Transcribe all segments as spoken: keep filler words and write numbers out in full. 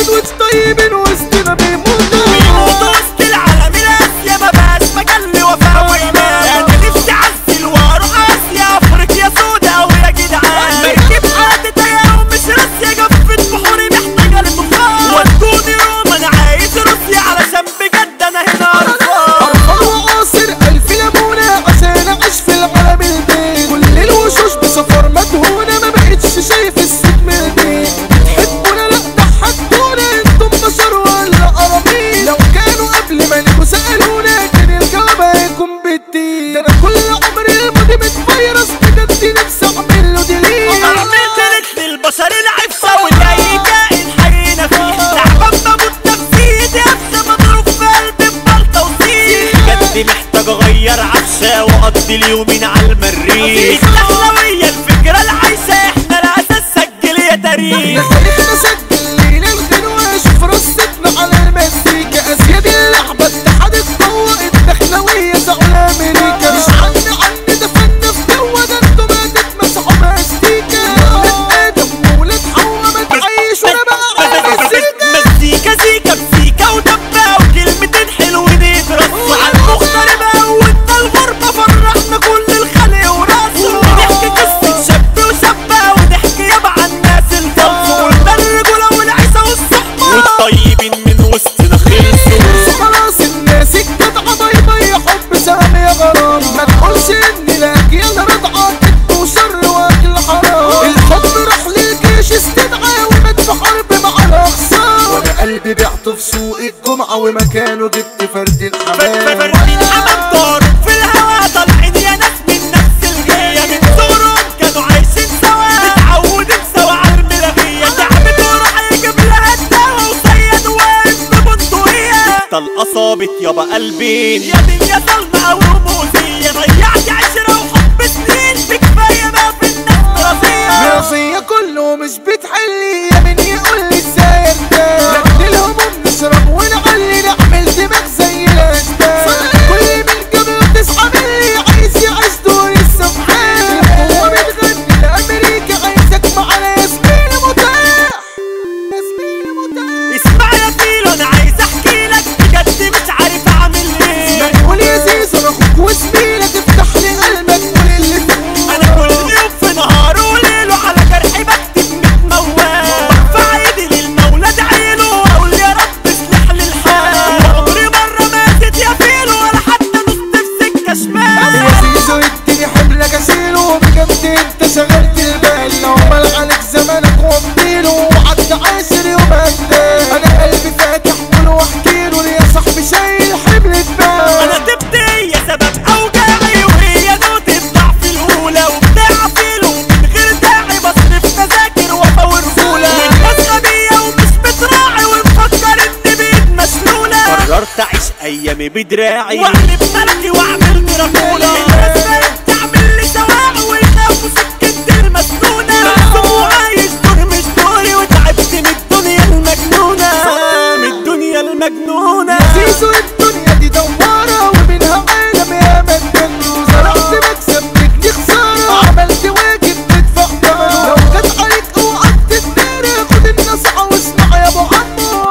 اسود طيبين وسطنا بيموتوا بيموتوا وسط العالم الاسيا ما بقاش مكان لوفاء وايمان. انا نفسي اعزل واروح اسيا افريقيا سودا ويا جدعان مركب حياتي تايه ومش راسيا جفت بحوري محتاجه لطوفان ودوني روما انا عايز روسيا علشان بجد انا هنا قرفان قرفان وقاصر الف ليمونه عشان اعيش في العالم البيت كل الوشوش بسفر مدهونه ما بقتش شايف الست من البيت بتحبونا لا ضحكتونا انتم بشر ولا قرابين لو كانوا قبل ما نجوا سالونا كان الجواب هيكون بالدين ده انا كل عمري الماضي متفيرس بجد نفسي اعمل له ديليت اعمل تاريخ للبشر العفسه والجاي كائن حينا فيه تعبان بموت نفسيتي افسه مضروب في قلبي ببلطه وسيخ بجد محتاج اغير عفشه واقضي اليومين على المريخ الدخلويه الفكره العايشه احنا الاساس سجل يا تاريخ تاريخنا سجل لينا الغنوه شوف رصتنا على المزيكا ازيد اللعبه اتحاد القوه الدخلويه زعل امريكا مش عني عني ده فن في جوه ده انتوا ما تتمسحوا ماستيكا ولاد ادم وولاد حوا ما تعيشونا بقى على السكه مزيكا زيكا بسيكا ودبه وكلمتين حلوين يترصوا على المغتربه وانت الغربه فرحنا كل الخلق وراسه نحكي قصه شاب وشابه ونحكي يابا عن الناس الفلس قلنا الرجوله والعيسى والصحبه والطيبين من وسطنا خلصوا خلاص الناس الجدعه باي باي حب سهم يا غرام ما تقولش اني لاجيال رضعه كذب وشر واكل حرام الحب راح للجيش استدعى ومات في حرب مع الاخصام وانا قلبي بعته في سوق الجمعه ومكانه جبت فرد الحمام فردين حمام طارق في الهوا طالعين يا ناس من نفس الغيه من صغرهم كانوا عايشين سوا متعودين سوا على الملغيه تعبت وراح يجيب لها الدوا وصيد واقف ببندقيه طلقه صابت يابا قلبين يا دنيا ظلمه او رموزيه ضيعت عشره وحب سنين بكفايه ما في الناس دراسيه راسية كله مش بتحلي يا مين يقول لي ازاي ارتاح لكن الهموم نشرب ونعلي نعمل دماغ زي الاشباح كل من قبل تصحى مني عايز يعيش دور السفاح هو بتغني لامريكا عايزك معانا يا زميلي متاح يا زميلي متاح اسمع يا فيلو انا عايز احكي لك بجد مش عارف اعمل ايه ما تقول يا زيزو انا اخوك وزميلك تفتح لي قلبك قول اللي فيه انا كل يوم في نهار وليله على جرحي بكتب متموال برفع ايدي للمولى ادعيله واقول يا رب اصلح لي الحال عمري مره ماتت يا فيلو ولا حتى نص في سكه شمال يا زيزو اديني حملك اشيله بجد انت شغلت البال لو مال عليك زمانك ومديله وعدى عاشر يوم هداه انا قلبي فاتح كله واحكيله يا صاحبي شايل حمل البال انا تبت هي سبب اوجاعي وهي نقطه الضعف الاولى وبتاع فيلو من غير داعي بصرف تذاكر وافور رجوله والناس غبيه ومش بتراعي ومفكر اني بايد مسلوله قررت اعيش ايامي بدراعي واقلب ملكي واعمل دراكولا الناس بقت تعمل لي سواعي ويخافوا سكتي المسنونه مقسوم وعايش دور مش دوري وتعبت من الدنيا المجنونه من الدنيا المجنونه زيزو الدنيا دي دوارة ومنها عالم يا مجنون زرعت مكسب بجني خسارة عملت واجب تدفع ثمنه لو جت عليك اوعى تتدارى خد النصيحة واسمع يا ابو عمو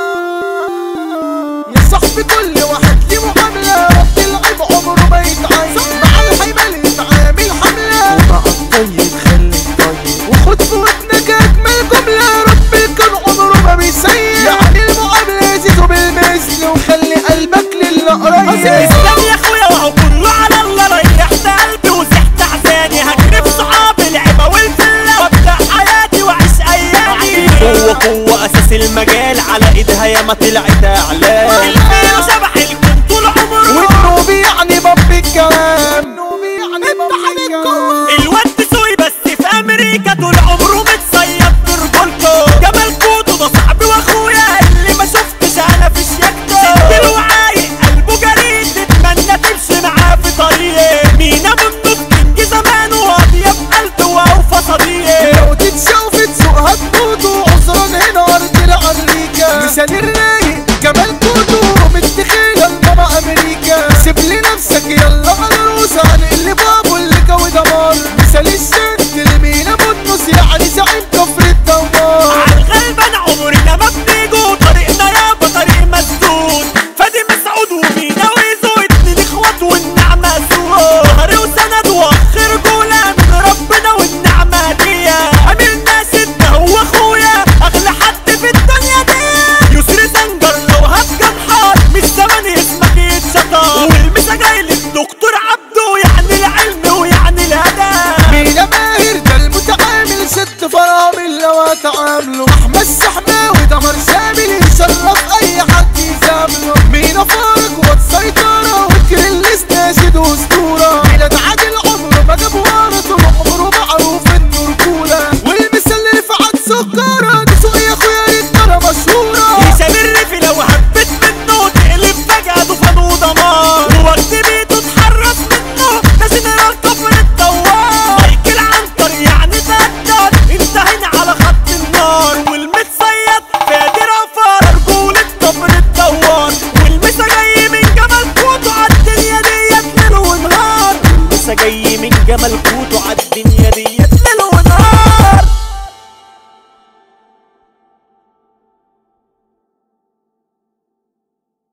يا صاحبي كل واحد ليه معاملة رب العيب عمره ما يتعين مع الحمل يتعامل حملة ومع الطيب خليك طيب وخد في ودنك اجمل جملة رب الكون عمره ما بيسيء يعني المعاملة زيزو بالمثل وخلي قلبك للي قريب اسلام يا اخويا وهو كله على الله ريحت قلبي وزحت احزاني هجري في صحابي العبا والفله وابدا حياتي واعيش ايامي قوه قوه اساس المجال على ايدها ياما طلعت اعلام الفيلو شبح الكون طول عمره والنوبي يعني باب الكلام النوبي يعني باب الكلام الواد سوي بس في امريكا طول عمره متصيد في رجولته جمال كوتو ده صاحبي واخويا اللي ما شفتش انا في شياكته سجل وعايق قلبه جريء تتمنى تمشي معاه في طريق مينا منه كينج زمانه واطيب قلب واوفى صديق لو تتشوف تسوقها تموتوا عذرا هنا ارض الامريكا مثال الرايق جمال كوتو متخيل لماما امريكا سيب لي نفسك يلا على روسها هنقلب ابو اللي كوي دمار مثال الشد اللي مينا منه يعني زعيم كفر الدمار عالغلبان عمرنا ما بنيجو وتفوتوا عالدنيا دي